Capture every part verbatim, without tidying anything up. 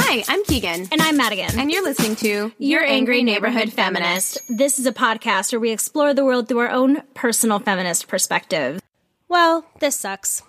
Hi, I'm Keegan. And I'm Madigan. And you're listening to Your Angry Neighborhood Feminist. This is a podcast where we explore the world through our own personal feminist perspective. Well, this sucks.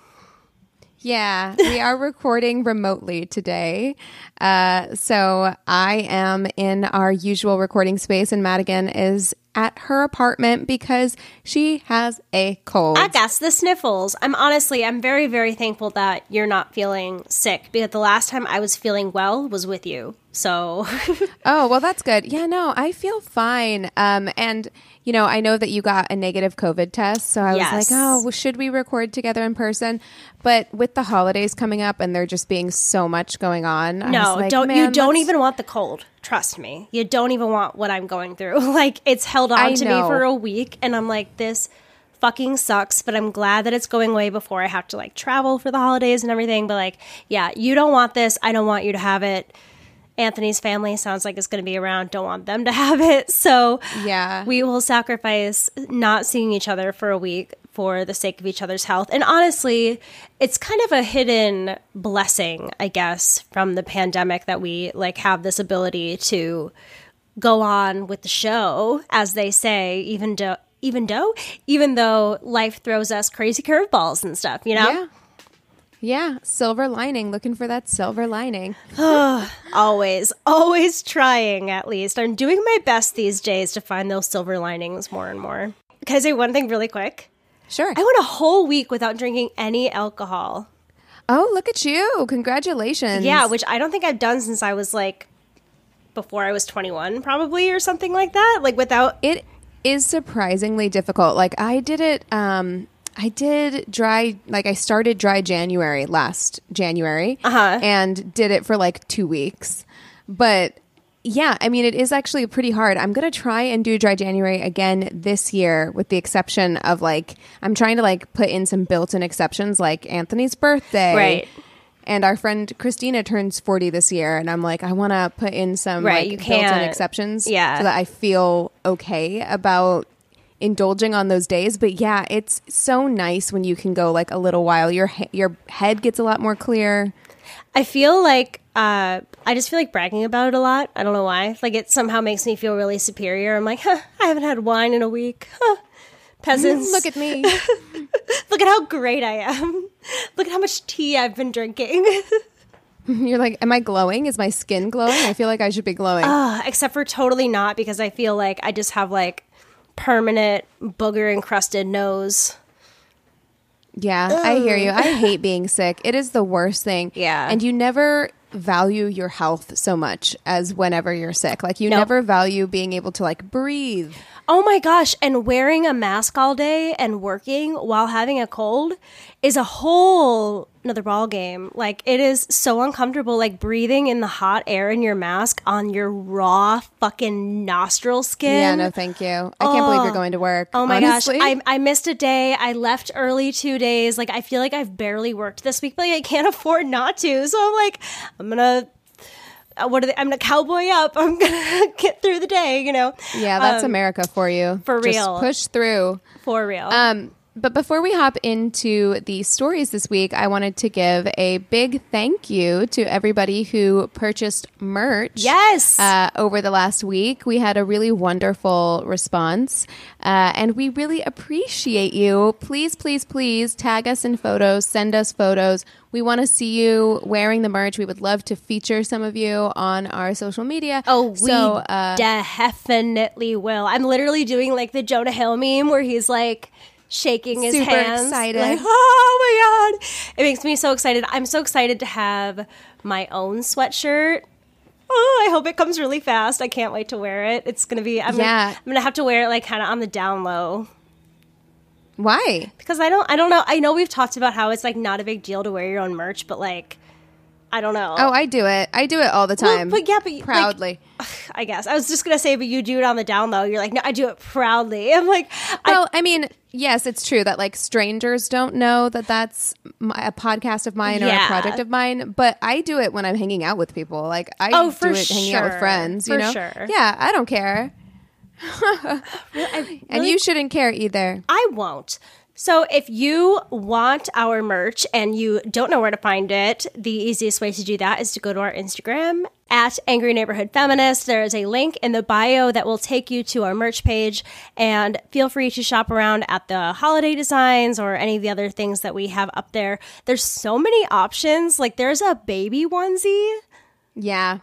Yeah, we are recording remotely today. Uh, so I am in our usual recording space, and Madigan is at her apartment because she has a cold. I got the sniffles. I'm honestly, I'm very, very thankful that you're not feeling sick, because the last time I was feeling well was with you. So. Oh, well, that's good. Yeah, no, I feel fine. Um, and, you know, I know that you got a negative COVID test. So I Yes. was like, oh, well, should we record together in person? But with the holidays coming up and there just being so much going on. I No, was like, don't man, you don't let's- even want the cold. Trust me. You don't even want what I'm going through. Like, it's held on I to me know. for a week, and I'm like, this fucking sucks, but I'm glad that it's going away before I have to, like, travel for the holidays and everything. But, like, yeah, you don't want this. I don't want you to have it. Anthony's family sounds like it's going to be around. Don't want them to have it. So Yeah. we will sacrifice not seeing each other for a week for the sake of each other's health. And honestly, it's kind of a hidden blessing, I guess, from the pandemic that we like have this ability to go on with the show, as they say, even though even though even though life throws us crazy curveballs and stuff, you know? Yeah. Yeah. Silver lining. Looking for that silver lining. Always, always trying, at least. I'm doing my best these days to find those silver linings more and more. Can I say one thing really quick? Sure. I went a whole week without drinking any alcohol. Oh, look at you. Congratulations. Yeah, which I don't think I've done since I was like, before I was twenty-one, probably, or something like that. Like, without... It is surprisingly difficult. Like, I did it... Um, I did dry, like I started dry January last January Uh-huh. and did it for like two weeks. But yeah, I mean, it is actually pretty hard. I'm going to try and do dry January again this year, with the exception of like, I'm trying to like put in some built-in exceptions like Anthony's birthday. Right. And our friend Christina turns forty this year. And I'm like, I want to put in some Right, like you built-in can't- exceptions yeah. so that I feel okay about indulging on those days. But yeah, it's so nice when you can go like a little while. Your he- your head gets a lot more clear. I feel like... Uh, I just feel like bragging about it a lot. I don't know why. Like, it somehow makes me feel really superior. I'm like, huh, I haven't had wine in a week. Huh. Peasants. Look at me. Look at how great I am. Look at how much tea I've been drinking. You're like, am I glowing? Is my skin glowing? I feel like I should be glowing. Uh, except for totally not, because I feel like I just have like permanent booger encrusted nose. Yeah, I hear you. I hate being sick. It is the worst thing. Yeah. And you never value your health so much as whenever you're sick. Like you Nope. never value being able to like breathe. Oh my gosh. And wearing a mask all day and working while having a cold is a whole another ball game. Like, it is so uncomfortable, like breathing in the hot air in your mask on your raw fucking nostril skin. Yeah, no, thank you. I can't believe you're going to work. Oh my honestly. gosh, I, I missed a day. I left early two days. Like, I feel like I've barely worked this week, but like, I can't afford not to. So I'm like, I'm gonna, uh, what are they? I'm gonna cowboy up. I'm gonna get through the day, you know? Yeah, that's Um, America for you. for Just real. push through. For real. Um, but before we hop into the stories this week, I wanted to give a big thank you to everybody who purchased merch. Yes. Uh, over the last week, we had a really wonderful response, uh, and we really appreciate you. Please, please, please tag us in photos, send us photos. We want to see you wearing the merch. We would love to feature some of you on our social media. Oh, we so, uh, definitely will. I'm literally doing like the Jonah Hill meme where he's like shaking his Super hands. excited. Like, oh my God. It makes me so excited. I'm so excited to have my own sweatshirt. Oh, I hope it comes really fast. I can't wait to wear it. It's going to be, I'm Yeah. gonna, I'm going to have to wear it like kind of on the down low. Why? Because I don't, I don't know. I know we've talked about how it's like not a big deal to wear your own merch, but like, I don't know. Oh, I do it. I do it all the time. Well, but yeah, but like, proudly. I guess I was just gonna say, but you do it on the down low. You're like, no, I do it proudly. I'm like, Well, I, I mean, yes, it's true that like strangers don't know that that's my, a podcast of mine or Yeah. a project of mine, but I do it when I'm hanging out with people. Like I Oh, do for it hanging out with sure. friends, you For know? sure. Yeah, I don't care. I And really- you shouldn't care either. I won't. So if you want our merch and you don't know where to find it, the easiest way to do that is to go to our Instagram at Angry Neighborhood Feminist. There is a link in the bio that will take you to our merch page, and feel free to shop around at the holiday designs or any of the other things that we have up there. There's so many options. Like there's a baby onesie. Yeah.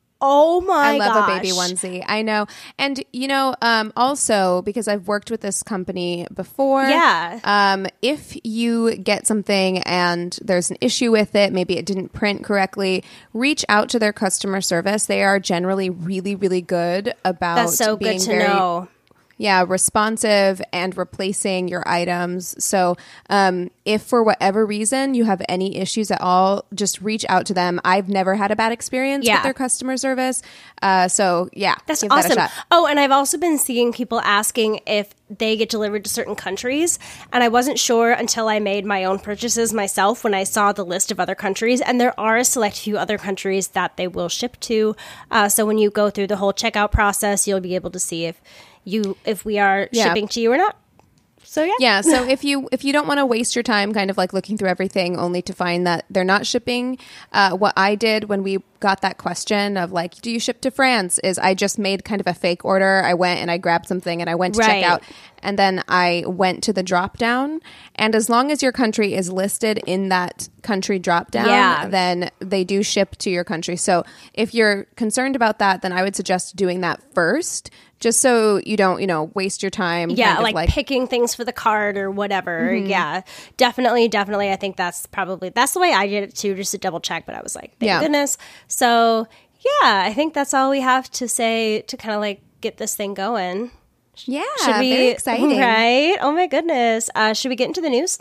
Oh my gosh. I love gosh. a baby onesie. I know. And, you know, um, also because I've worked with this company before. Yeah. Um, if you get something and there's an issue with it, maybe it didn't print correctly, reach out to their customer service. They are generally really, really good about That's so being good to very, know. Yeah, responsive and replacing your items. So um, if for whatever reason you have any issues at all, just reach out to them. I've never had a bad experience Yeah. with their customer service. Uh, so yeah, That's give awesome. that a shot. Oh, and I've also been seeing people asking if they get delivered to certain countries. And I wasn't sure until I made my own purchases myself when I saw the list of other countries. And there are a select few other countries that they will ship to. Uh, so when you go through the whole checkout process, you'll be able to see if you if we are Yeah. shipping to you or not. So yeah. Yeah, so if you if you don't want to waste your time kind of like looking through everything only to find that they're not shipping, uh, what I did when we got that question of like, do you ship to France, is I just made kind of a fake order. I went and I grabbed something and I went to Right. check out, and then I went to the drop down, and as long as your country is listed in that country drop down, Yeah. then they do ship to your country. So if you're concerned about that, then I would suggest doing that first, just so you don't, you know, waste your time. Yeah, kind of like, like picking things for the card or whatever. Mm-hmm. Yeah, definitely, definitely. I think that's probably, that's the way I did it too, just to double check. But I was like, thank Yeah. goodness. So yeah, I think that's all we have to say to kind of like get this thing going. Yeah, Should we, very exciting. Right? Oh my goodness. Uh, should we get into the news?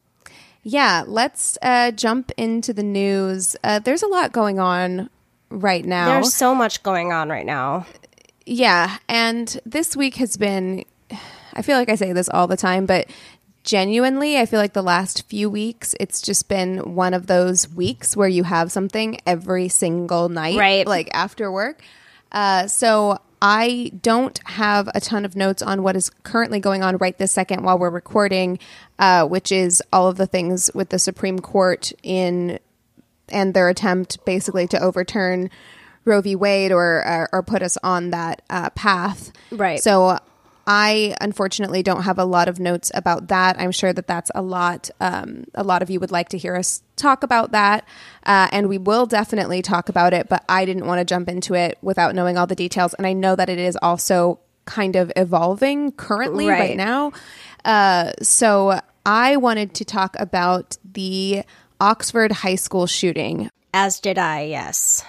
Yeah, let's uh, jump into the news. Uh, there's a lot going on right now. There's so much going on right now. Yeah, and this week has been, I feel like I say this all the time, but genuinely, I feel like the last few weeks, it's just been one of those weeks where you have something every single night, Right. like after work. Uh, so I don't have a ton of notes on what is currently going on right this second while we're recording, uh, which is all of the things with the Supreme Court in and their attempt basically to overturn Roe v. Wade or or, or put us on that uh, path. Right. So I unfortunately don't have a lot of notes about that. I'm sure that that's a lot. Um, a lot of you would like to hear us talk about that, uh, and we will definitely talk about it. But I didn't want to jump into it without knowing all the details, and I know that it is also kind of evolving currently right, Right. now. Uh, so I wanted to talk about the Oxford High School shooting. As did I, yes.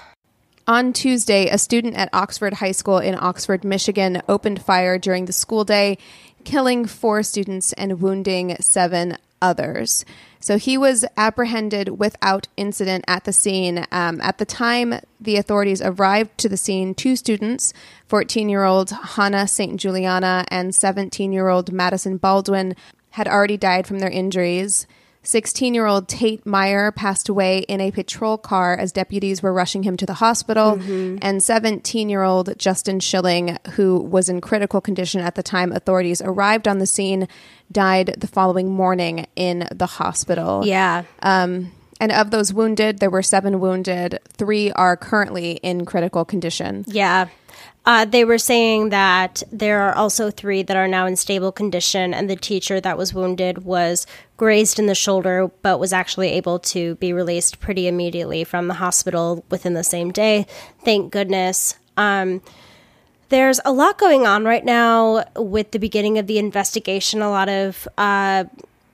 On Tuesday, a student at Oxford High School in Oxford, Michigan, opened fire during the school day, killing four students and wounding seven others. So he was apprehended without incident at the scene. Um, at the time the authorities arrived to the scene, two students, fourteen-year-old Hannah Saint Juliana and seventeen-year-old Madison Baldwin, had already died from their injuries. sixteen-year-old Tate Meyer passed away in a patrol car as deputies were rushing him to the hospital, mm-hmm. and seventeen-year-old Justin Schilling, who was in critical condition at the time authorities arrived on the scene, died the following morning in the hospital. Yeah. Um, and of those wounded, there were seven wounded. Three are currently in critical condition. Yeah. Uh, they were saying that there are also three that are now in stable condition, and the teacher that was wounded was grazed in the shoulder, but was actually able to be released pretty immediately from the hospital within the same day. Thank goodness. Um, there's a lot going on right now with the beginning of the investigation. A lot of, uh,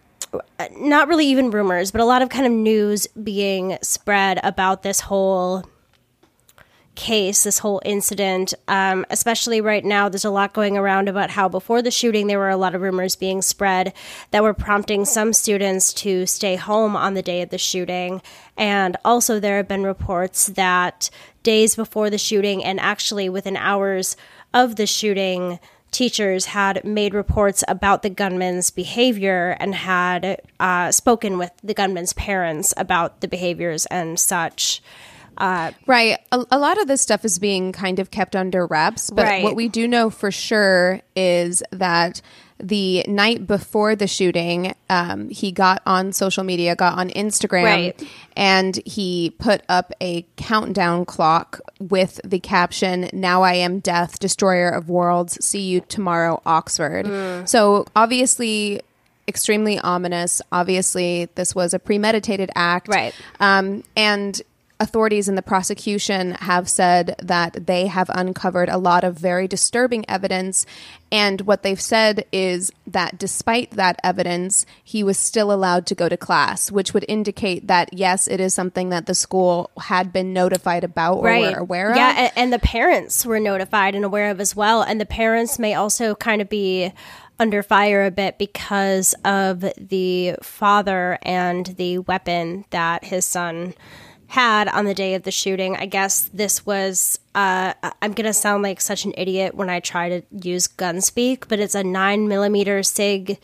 not really even rumors, but a lot of kind of news being spread about this whole case, this whole incident, um, especially right now. There's a lot going around about how before the shooting there were a lot of rumors being spread that were prompting some students to stay home on the day of the shooting. And also there have been reports that days before the shooting and actually within hours of the shooting, teachers had made reports about the gunman's behavior and had uh, spoken with the gunman's parents about the behaviors and such. Uh, right. A, a lot of this stuff is being kind of kept under wraps, but right. what we do know for sure is that the night before the shooting, um, he got on social media, got on Instagram, Right. and he put up a countdown clock with the caption, "Now I am death, destroyer of worlds. See you tomorrow, Oxford." Mm. So obviously extremely ominous. Obviously, this was a premeditated act. Right. Um, and authorities in the prosecution have said that they have uncovered a lot of very disturbing evidence. And what they've said is that despite that evidence, he was still allowed to go to class, which would indicate that, yes, it is something that the school had been notified about or Right. were aware of. Yeah, and, and the parents were notified and aware of as well. And the parents may also kind of be under fire a bit because of the father and the weapon that his son had on the day of the shooting. I guess this was, uh, I'm going to sound like such an idiot when I try to use gun speak, but it's a nine millimeter Sig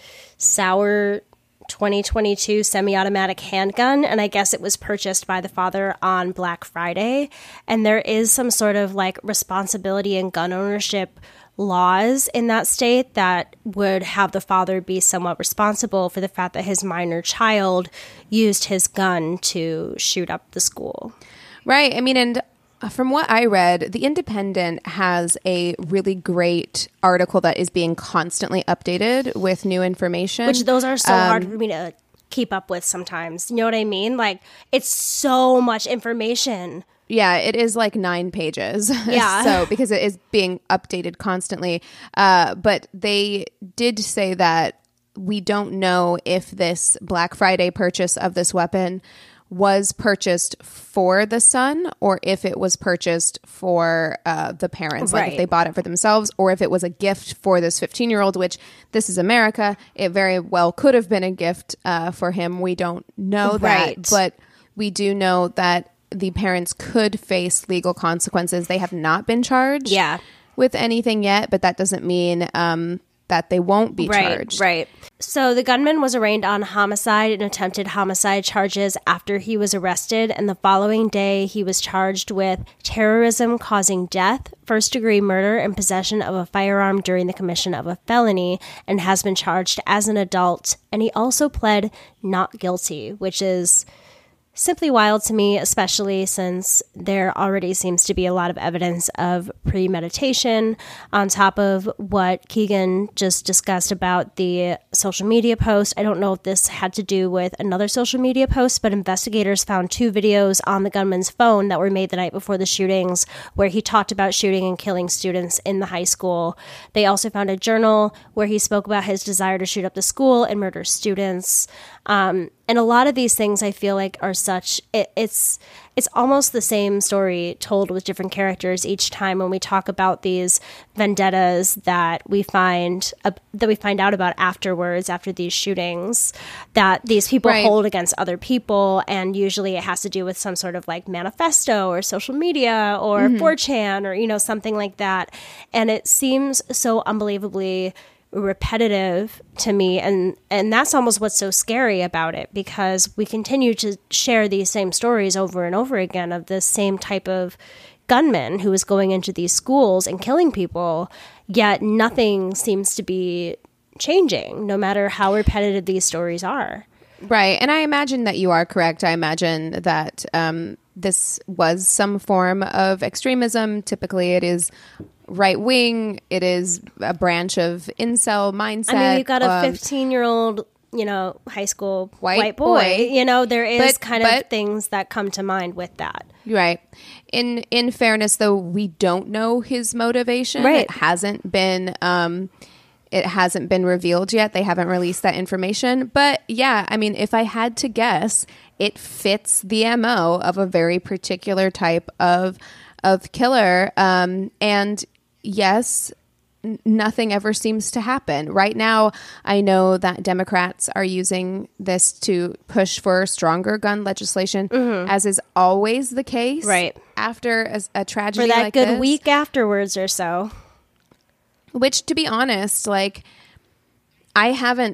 Sauer twenty twenty-two semi-automatic handgun. And I guess it was purchased by the father on Black Friday. And there is some sort of like responsibility in gun ownership laws in that state that would have the father be somewhat responsible for the fact that his minor child used his gun to shoot up the school. Right. I mean, and from what I read, The Independent has a really great article that is being constantly updated with new information. Which those are so Um, hard for me to keep up with sometimes. You know what I mean? Like, it's so much information. Yeah, it is like nine pages. Yeah. So because it is being updated constantly. Uh, but they did say that we don't know if this Black Friday purchase of this weapon was purchased for the son or if it was purchased for uh, the parents, like Right. if they bought it for themselves or if it was a gift for this fifteen-year-old, which this is America. It very well could have been a gift uh, for him. We don't know that. Right. But we do know that the parents could face legal consequences. They have not been charged Yeah. with anything yet, but that doesn't mean um, that they won't be Right, charged. right. So the gunman was arraigned on homicide and attempted homicide charges after he was arrested, and the following day he was charged with terrorism causing death, first-degree murder, and possession of a firearm during the commission of a felony, and has been charged as an adult. And he also pled not guilty, which is simply wild to me, especially since there already seems to be a lot of evidence of premeditation on top of what Keegan just discussed about the social media post. I don't know if this had to do with another social media post, but investigators found two videos on the gunman's phone that were made the night before the shootings where he talked about shooting and killing students in the high school. They also found a journal where he spoke about his desire to shoot up the school and murder students. Um, and a lot of these things I feel like are such, it, it's it's almost the same story told with different characters each time when we talk about these vendettas that we find uh, that we find out about afterwards after these shootings that these people Right. hold against other people, and usually it has to do with some sort of like manifesto or social media or Mm-hmm. four chan or you know something like that, and it seems so unbelievably repetitive to me, and and that's almost what's so scary about it, because we continue to share these same stories over and over again of the same type of gunman who is going into these schools and killing people, yet nothing seems to be changing no matter how repetitive these stories are. Right. And I imagine that you are correct. I imagine that um, this was some form of extremism. Typically, it is right wing. It is a branch of incel mindset. I mean, we've got a Um, fifteen-year-old, you know, high school White white, boy. boy. You know, there is But- kind but- of things that come to mind with that. Right. In in fairness, though, we don't know his motivation. Right. It hasn't been um, it hasn't been revealed yet. They haven't released that information. But yeah, I mean, if I had to guess, it fits the M O of a very particular type of of killer. Um, and yes, n- nothing ever seems to happen. Right now, I know that Democrats are using this to push for stronger gun legislation, as is always the case. Right. After a, a tragedy For that like good this. week afterwards or so. Which, to be honest, like, I haven't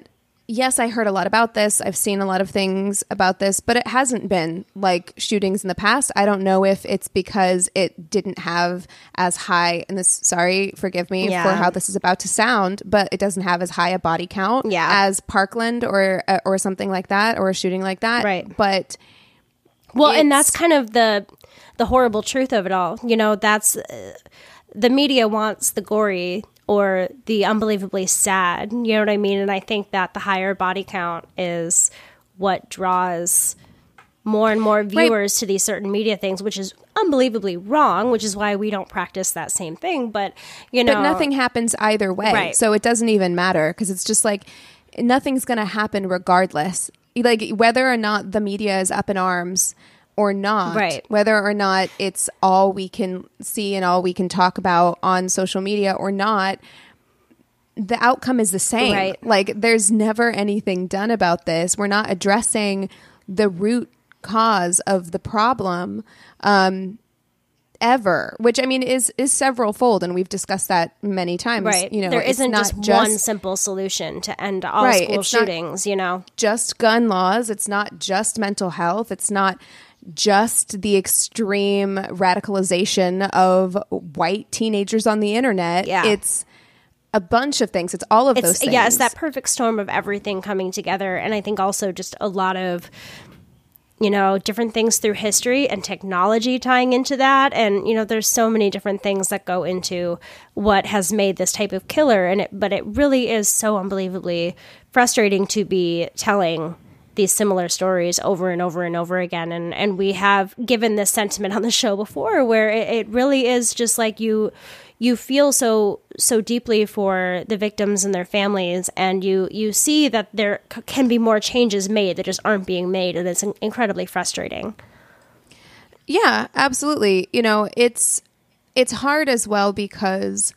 yes, I heard a lot about this. I've seen a lot of things about this, but it hasn't been like shootings in the past. I don't know if it's because it didn't have as high, and this, sorry, forgive me Yeah. for how this is about to sound, but it doesn't have as high a body count Yeah. as Parkland or uh, or something like that, or a shooting like that. Right. But Well, and It's- that's kind of the the horrible truth of it all. You know, that's uh, the media wants the gory or the unbelievably sad. You know what I mean? And I think that the higher body count is what draws more and more viewers to these certain media things, which is unbelievably wrong, which is why we don't practice that same thing. But, you know, But nothing happens either way. Right. So it doesn't even matter because it's just like nothing's going to happen regardless. Like whether or not the media is up in arms or not, Right. whether or not it's all we can see and all we can talk about on social media or not, the outcome is the same. Right. Like there's never anything done about this. We're not addressing the root cause of the problem. Um, ever, which I mean is is several fold, and we've discussed that many times. right. You know, there it's isn't not just, one simple solution to end all Right, school it's not- shootings, you know? just gun laws. It's not just mental health. It's not just the extreme radicalization of white teenagers on the internet. Yeah. It's a bunch of things. It's all of those It's, things. yeah, it's that perfect storm of everything coming together. And I think also just a lot of, you know, different things through history and technology tying into that. And, you know, there's so many different things that go into what has made this type of killer. And it, but it really is so unbelievably frustrating to be telling these similar stories over and over and over again. And, and we have given this sentiment on the show before where it, it really is just like you, you feel so so deeply for the victims and their families, and you you see that there c- can be more changes made that just aren't being made, and it's in- incredibly frustrating. Yeah, absolutely. You know, it's it's hard as well because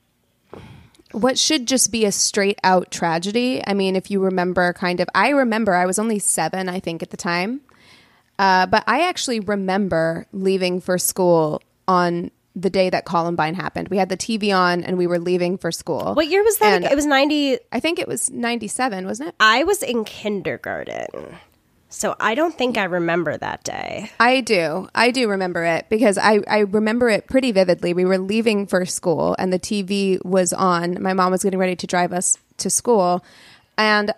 what should just be a straight out tragedy. I mean, if you remember kind of, I remember I was only seven, I think, at the time. Uh, but I actually remember leaving for school on the day that Columbine happened. We had the T V on and we were leaving for school. What year was that? And It was ninety. I think it was ninety-seven, wasn't it? I was in kindergarten, so I don't think I remember that day. I do. I do remember it because I, I remember it pretty vividly. We were leaving for school and the T V was on. My mom was getting ready to drive us to school. And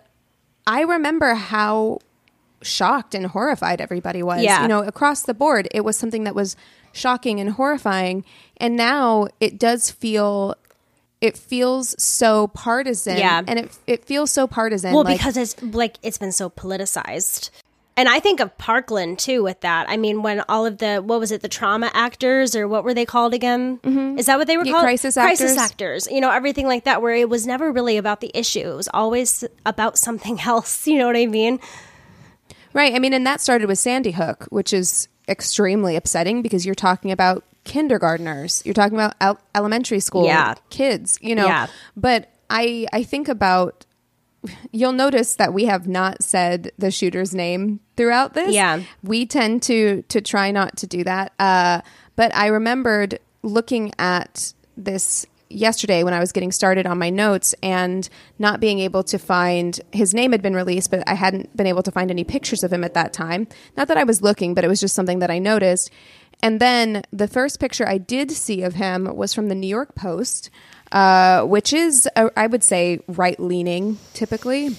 I remember how shocked and horrified everybody was. Yeah. You know, across the board, it was something that was shocking and horrifying. And now it does feel... It feels so partisan. Yeah. And it it feels so partisan. Well, like, because it's like it's been so politicized. And I think of Parkland too with that. I mean, when all of the, what was it, the trauma actors, or what were they called again? Mm-hmm. Is that what they were Yeah, called? crisis Crisis actors. actors. You know, everything like that, where it was never really about the issue. It was always about something else. You know what I mean? Right. I mean, and that started with Sandy Hook, which is extremely upsetting because you're talking about kindergartners. You're talking about el- elementary school Yeah. kids, you know. Yeah. But I I think about, you'll notice that we have not said the shooter's name throughout this. Yeah. We tend to to try not to do that. Uh, but I remembered looking at this yesterday when I was getting started on my notes and not being able to find, his name had been released, but I hadn't been able to find any pictures of him at that time. Not that I was looking, but it was just something that I noticed. And then the first picture I did see of him was from the New York Post, uh, which is, uh, I would say, right-leaning typically.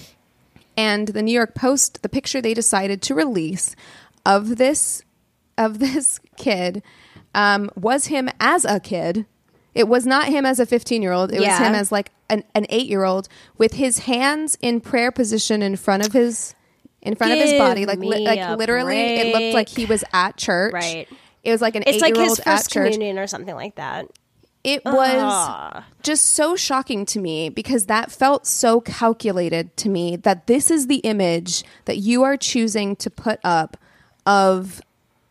And the New York Post, the picture they decided to release of this of this kid um, was him as a kid. It was not him as a fifteen-year-old. It Yeah. was him as like an, an eight-year-old with his hands in prayer position in front of his in front of his Give body, like li- me like a literally. It looked like he was at church. Right. It was like an It's like eight-year-old his at first church. communion or something like that. It was Ah. just so shocking to me because that felt so calculated to me that this is the image that you are choosing to put up of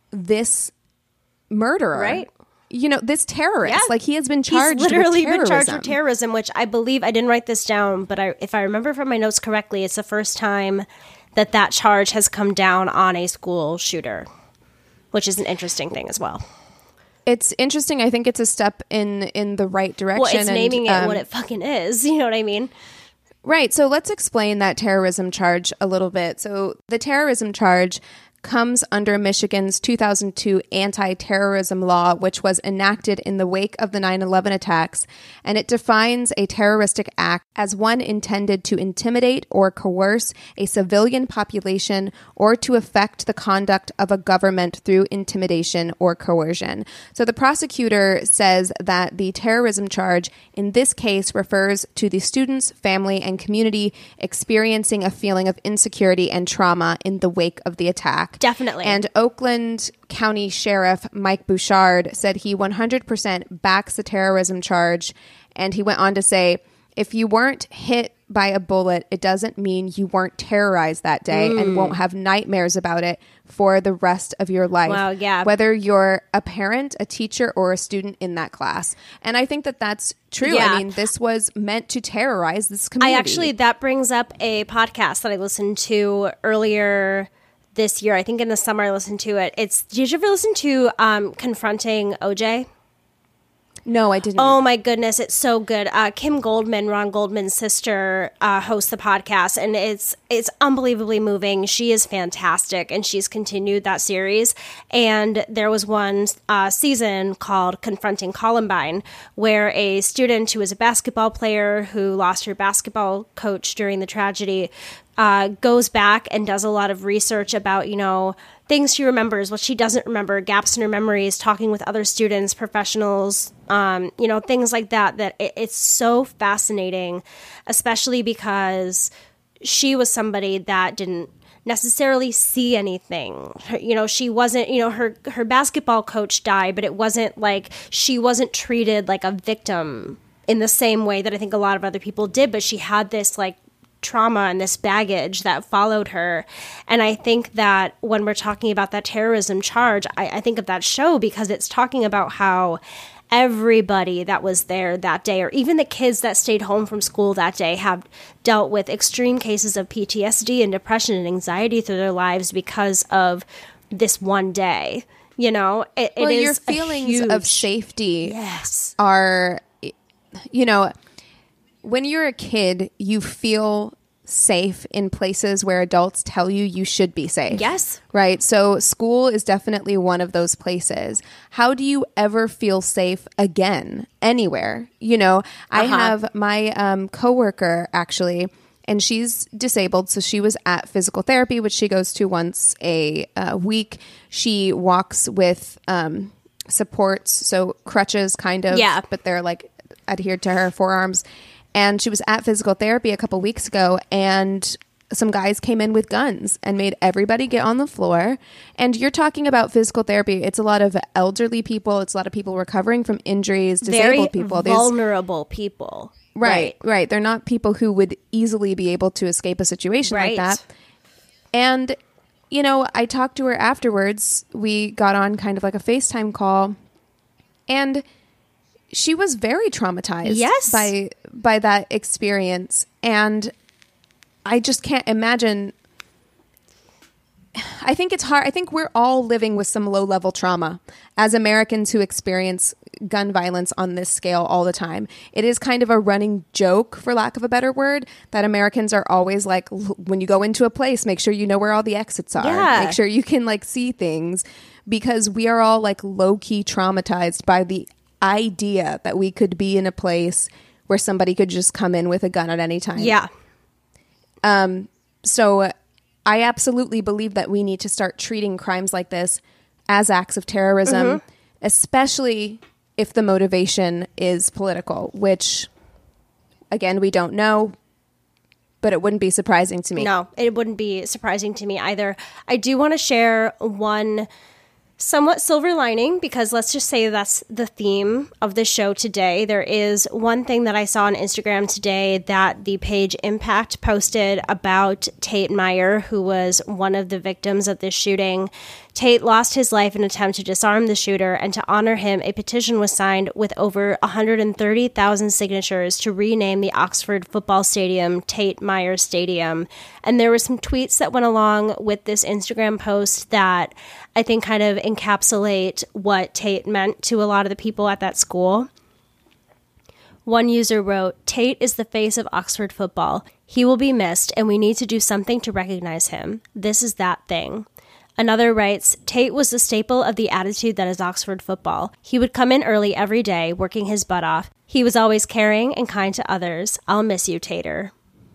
this murderer. Right. You know, this terrorist. Yeah. Like he has been charged He's literally with been charged terrorism. with terrorism, which I believe, I didn't write this down, but I, if I remember from my notes correctly, it's the first time that that charge has come down on a school shooter, which is an interesting thing as well. It's interesting. I think it's a step in in the right direction. Well, it's and, naming it um, what it fucking is. You know what I mean? Right. So let's explain that terrorism charge a little bit. So the terrorism charge comes under Michigan's two thousand two anti-terrorism law, which was enacted in the wake of the nine eleven attacks, and it defines a terroristic act as one intended to intimidate or coerce a civilian population or to affect the conduct of a government through intimidation or coercion. So the prosecutor says that the terrorism charge in this case refers to the students, family, and community experiencing a feeling of insecurity and trauma in the wake of the attack. Definitely. And Oakland County Sheriff Mike Bouchard said he one hundred percent backs the terrorism charge. And he went on to say, if you weren't hit by a bullet, it doesn't mean you weren't terrorized that day mm. and won't have nightmares about it for the rest of your life. Wow, yeah. Whether you're a parent, a teacher, or a student in that class. And I think that that's true. Yeah. I mean, this was meant to terrorize this community. I actually, that brings up a podcast that I listened to earlier this year. I think in the summer I listened to it. It's, did you ever listen to um, Confronting O J? No, I didn't. Oh my goodness, it's so good. Uh, Kim Goldman, Ron Goldman's sister, uh, hosts the podcast, and it's it's unbelievably moving. She is fantastic, and she's continued that series. And there was one uh, season called Confronting Columbine, where a student who was a basketball player who lost her basketball coach during the tragedy uh, goes back and does a lot of research about, you know, things she remembers, what she doesn't remember, gaps in her memories, talking with other students, professionals, um, you know, things like that, that it, it's so fascinating, especially because she was somebody that didn't necessarily see anything. Her, you know, she wasn't, you know, her, her basketball coach died, but it wasn't like, she wasn't treated like a victim in the same way that I think a lot of other people did, but she had this like trauma and this baggage that followed her. And I think that when we're talking about that terrorism charge, I, I think of that show because it's talking about how everybody that was there that day, or even the kids that stayed home from school that day, have dealt with extreme cases of P T S D and depression and anxiety through their lives because of this one day. You know, it, well, it is your feelings huge, of safety yes. are, you know, when you're a kid, you feel safe in places where adults tell you you should be safe. Yes. Right? So school is definitely one of those places. How do you ever feel safe again anywhere? You know, I uh-huh. have my um, coworker actually, and she's disabled. So she was at physical therapy, which she goes to once a uh, week. She walks with um, supports, so crutches kind of, yeah. but they're like adhered to her forearms. And she was at physical therapy a couple weeks ago, and some guys came in with guns and made everybody get on the floor. And you're talking about physical therapy. It's a lot of elderly people. It's a lot of people recovering from injuries, disabled Very people. vulnerable There's, people. Right, right, right. They're not people who would easily be able to escape a situation right. like that. And, you know, I talked to her afterwards. We got on kind of like a FaceTime call. And she was very traumatized yes. by by that experience. And I just can't imagine. I think it's hard. I think we're all living with some low-level trauma as Americans who experience gun violence on this scale all the time. It is kind of a running joke, for lack of a better word, that Americans are always like, when you go into a place, make sure you know where all the exits are. Yeah. Make sure you can like see things, because we are all like low-key traumatized by the idea that we could be in a place where somebody could just come in with a gun at any time. Yeah. Um. So I absolutely believe that we need to start treating crimes like this as acts of terrorism, mm-hmm. especially if the motivation is political, which, again, we don't know, but it wouldn't be surprising to me. No, it wouldn't be surprising to me either. I do want to share one somewhat silver lining, because let's just say that's the theme of the show today. There is one thing that I saw on Instagram today that the page Impact posted about Tate Myre, who was one of the victims of this shooting. Tate lost his life in an attempt to disarm the shooter, and to honor him, a petition was signed with over one hundred thirty thousand signatures to rename the Oxford football stadium Tate Myre Stadium. And there were some tweets that went along with this Instagram post that I think kind of encapsulate what Tate meant to a lot of the people at that school. One user wrote, Tate is the face of Oxford football. He will be missed, and we need to do something to recognize him. This is that thing. Another writes, Tate was the staple of the attitude that is Oxford football. He would come in early every day, working his butt off. He was always caring and kind to others. I'll miss you, Tater.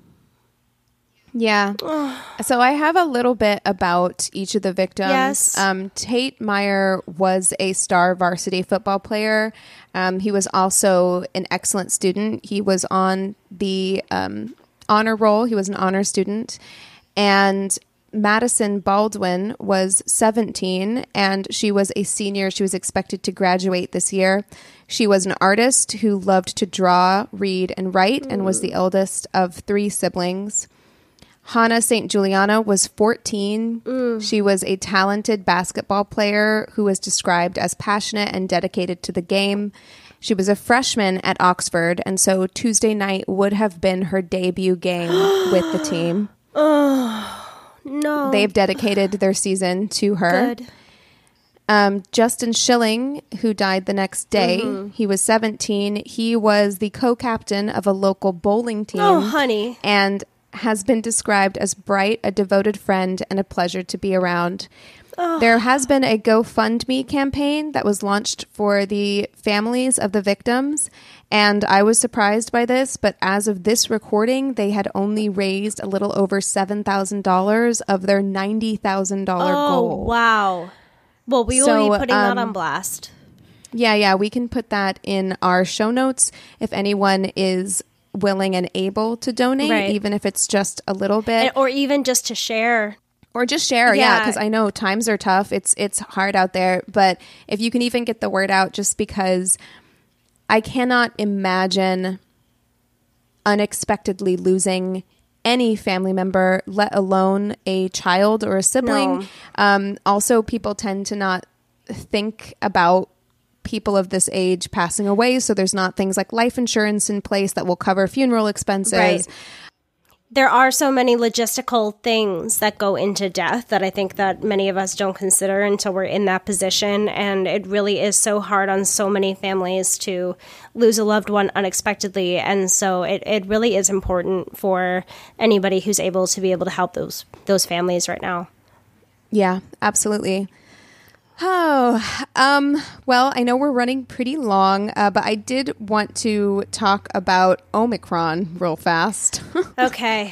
Yeah. So I have a little bit about each of the victims. Yes. Um, Tate Myre was a star varsity football player. Um, he was also an excellent student. He was on the um, honor roll. He was an honor student. And Madison Baldwin was seventeen, and she was a senior. She was expected to graduate this year. She was an artist who loved to draw, read, and write, mm. and was the eldest of three siblings. Hannah Saint Juliana was fourteen. Mm. She was a talented basketball player who was described as passionate and dedicated to the game. She was a freshman at Oxford, and so Tuesday night would have been her debut game with the team. Oh, no. They've dedicated their season to her. Good. Um, Justin Schilling, who died the next day, mm-hmm. he was seventeen. He was the co-captain of a local bowling team. Oh, honey. And has been described as bright, a devoted friend, and a pleasure to be around. Oh. There has been a GoFundMe campaign that was launched for the families of the victims, and I was surprised by this, but as of this recording, they had only raised a little over seven thousand dollars of their ninety thousand dollars oh, goal. Oh, wow. Well, we so, will be putting um, that on blast. Yeah, yeah, we can put that in our show notes if anyone is willing and able to donate, right. even if it's just a little bit. And, or even just to share. Or just share, yeah, because yeah, I know times are tough. It's it's hard out there. But if you can even get the word out, just because I cannot imagine unexpectedly losing any family member, let alone a child or a sibling. No. Um, also, people tend to not think about people of this age passing away, so there's not things like life insurance in place that will cover funeral expenses. Right. There are so many logistical things that go into death that I think that many of us don't consider until we're in that position, and it really is so hard on so many families to lose a loved one unexpectedly, and so it, it really is important for anybody who's able to be able to help those those families right now. Yeah, absolutely. Oh, um, well, I know we're running pretty long, uh, but I did want to talk about Omicron real fast. Okay.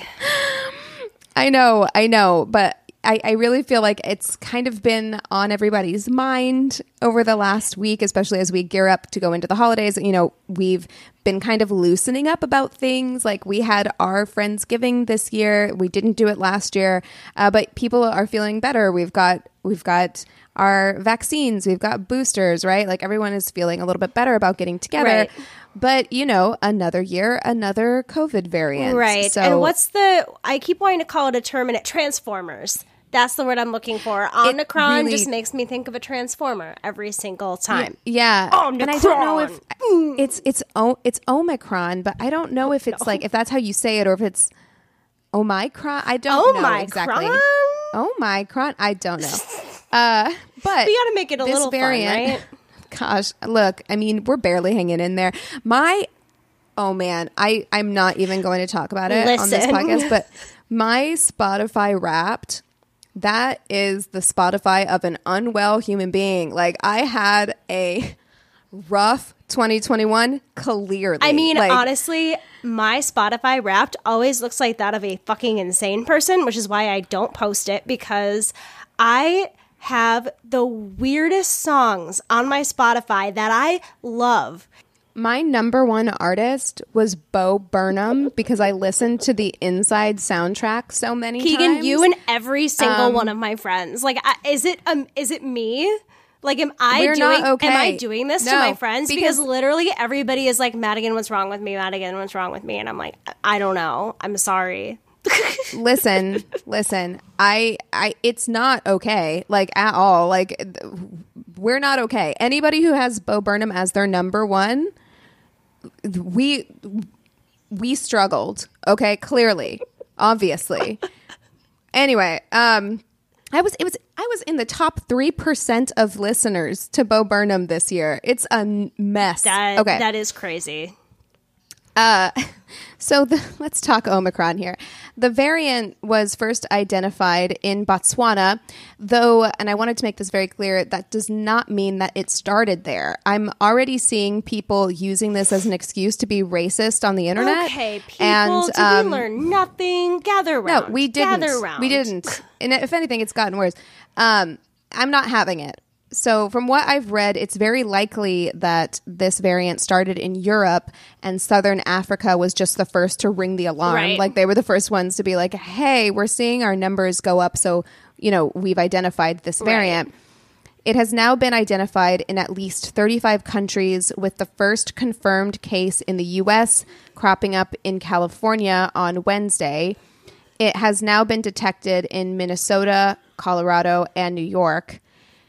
I know, I know, but I, I really feel like it's kind of been on everybody's mind over the last week, especially as we gear up to go into the holidays. You know, we've been kind of loosening up about things. Like we had our Friendsgiving this year. We didn't do it last year, uh, but people are feeling better. We've got, we've got our vaccines, we've got boosters, right? Like everyone is feeling a little bit better about getting together. Right. But, you know, another year, another COVID variant. Right. So, and what's the, I keep wanting to call it a term, and it Transformers. That's the word I'm looking for. Omicron really just makes me think of a transformer every single time. Yeah. Omicron. And I don't know if it's it's o, it's Omicron, but I don't know if it's no. like if that's how you say it or if it's Omicron. I don't know exactly. Omicron. I don't know. Uh, but we got to make it a little variant, fun, right? Gosh, look, I mean, we're barely hanging in there. My, oh man, I, I'm not even going to talk about it Listen. on this podcast, but my Spotify Wrapped, that is the Spotify of an unwell human being. Like, I had a rough twenty twenty-one, clearly. I mean, like, honestly, my Spotify Wrapped always looks like that of a fucking insane person, which is why I don't post it, because I have the weirdest songs on my Spotify that I love. My number one artist was Bo Burnham because I listened to the Inside soundtrack so many Keegan, times. Keegan, you and every single um, one of my friends. Like, I, is it um, is it me? Like, am I We're doing? not okay. Am I doing this no, to my friends? Because, because literally everybody is like, Madigan, what's wrong with me? Madigan, what's wrong with me? And I'm like, I don't know. I'm sorry. listen, listen, I, I, it's not okay, like at all. Like we're not okay. Anybody who has Bo Burnham as their number one, we, we struggled. Okay. Clearly, obviously. Anyway, um, I was, it was, I was in the top three percent of listeners to Bo Burnham this year. It's a mess. That, okay. That is crazy. Uh, so the, let's talk Omicron here. The variant was first identified in Botswana, though, and I wanted to make this very clear, that does not mean that it started there. I'm already seeing people using this as an excuse to be racist on the internet. Okay, people, and, did um, we learn nothing? Gather round. No, we didn't. Gather round. We didn't. And if anything, it's gotten worse. Um, I'm not having it. So from what I've read, it's very likely that this variant started in Europe and Southern Africa was just the first to ring the alarm. Right. Like they were the first ones to be like, hey, we're seeing our numbers go up. So, you know, we've identified this variant. Right. It has now been identified in at least thirty-five countries, with the first confirmed case in the U S cropping up in California on Wednesday. It has now been detected in Minnesota, Colorado, and New York.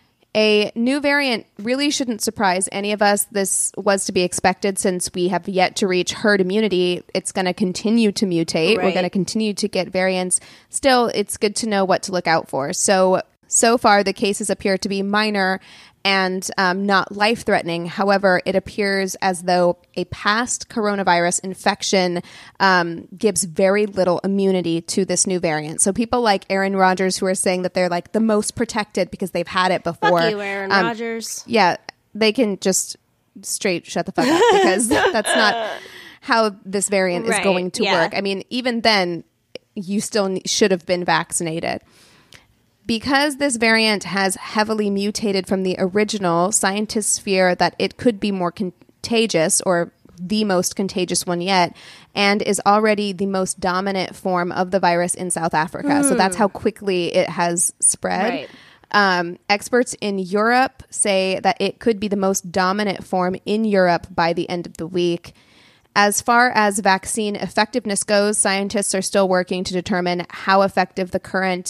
A new variant really shouldn't surprise any of us. This was to be expected since we have yet to reach herd immunity. It's going to continue to mutate. Right. We're going to continue to get variants. Still, it's good to know what to look out for. So, so far, the cases appear to be minor and um, not life-threatening. However, it appears as though a past coronavirus infection um, gives very little immunity to this new variant. So people like Aaron Rodgers, who are saying that they're like the most protected because they've had it before. Fuck you, Aaron um, Rodgers. Yeah, they can just straight shut the fuck up because that's not how this variant right, is going to yeah. work. I mean, even then, you still should have been vaccinated. Because this variant has heavily mutated from the original, scientists fear that it could be more contagious, or the most contagious one yet, and is already the most dominant form of the virus in South Africa. Mm. So that's how quickly it has spread. Right. Um, experts in Europe say that it could be the most dominant form in Europe by the end of the week. As far as vaccine effectiveness goes, scientists are still working to determine how effective the current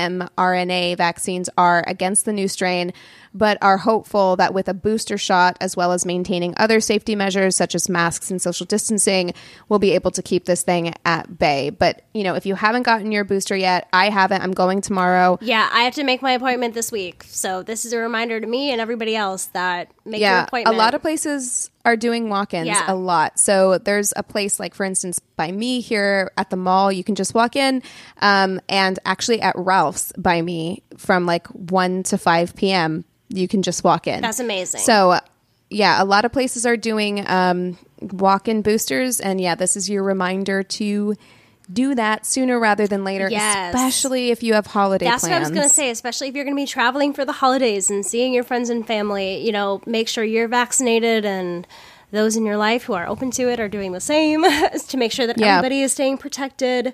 mRNA vaccines are against the new strain, but are hopeful that with a booster shot, as well as maintaining other safety measures such as masks and social distancing, we'll be able to keep this thing at bay. But, you know, if you haven't gotten your booster yet, I haven't. I'm going tomorrow. Yeah, I have to make my appointment this week. So this is a reminder to me and everybody else that make yeah, your appointment. A lot of places are doing walk-ins yeah. a lot. So there's a place like, for instance, by me here at the mall, you can just walk in, um, and actually at Ralph's by me from like one to five p.m., you can just walk in. That's amazing. So, yeah, a lot of places are doing um, walk-in boosters. And, yeah, this is your reminder to do that sooner rather than later, yes. especially if you have holiday That's plans. That's what I was going to say, especially if you're going to be traveling for the holidays and seeing your friends and family. You know, make sure you're vaccinated and those in your life who are open to it are doing the same to make sure that yeah. everybody is staying protected.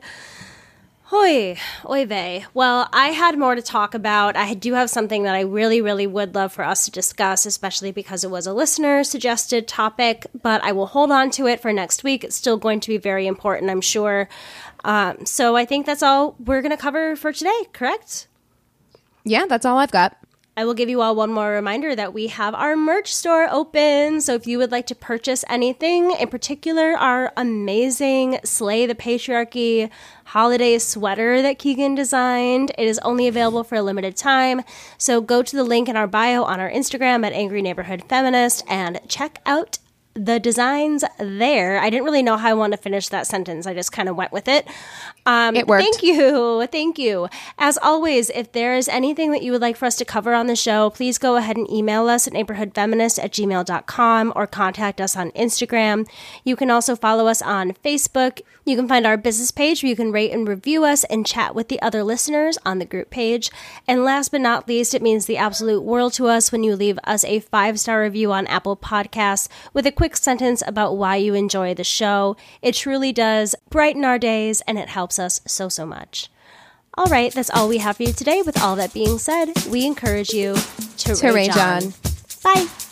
Oy, oy vey. Well, I had more to talk about. I do have something that I really, really would love for us to discuss, especially because it was a listener-suggested topic, but I will hold on to it for next week. It's still going to be very important, I'm sure. Um, so I think that's all we're going to cover for today, correct? Yeah, that's all I've got. I will give you all one more reminder that we have our merch store open. So if you would like to purchase anything, in particular our amazing Slay the Patriarchy holiday sweater that Keegan designed, it is only available for a limited time. So go to the link in our bio on our Instagram at Angry Neighborhood Feminist and check out the designs there. I didn't really know how I wanted to finish that sentence. I just kind of went with it. Um, it worked. Thank you. Thank you. As always, if there is anything that you would like for us to cover on the show, please go ahead and email us at neighborhoodfeminist at gmail dot com or contact us on Instagram. You can also follow us on Facebook. You can find our business page where you can rate and review us and chat with the other listeners on the group page. And last but not least, it means the absolute world to us when you leave us a five-star review on Apple Podcasts with a quick sentence about why you enjoy the show. It truly does brighten our days, and it helps us so, so much. All right, that's all we have for you today. With all that being said, we encourage you to, to rage on. Bye.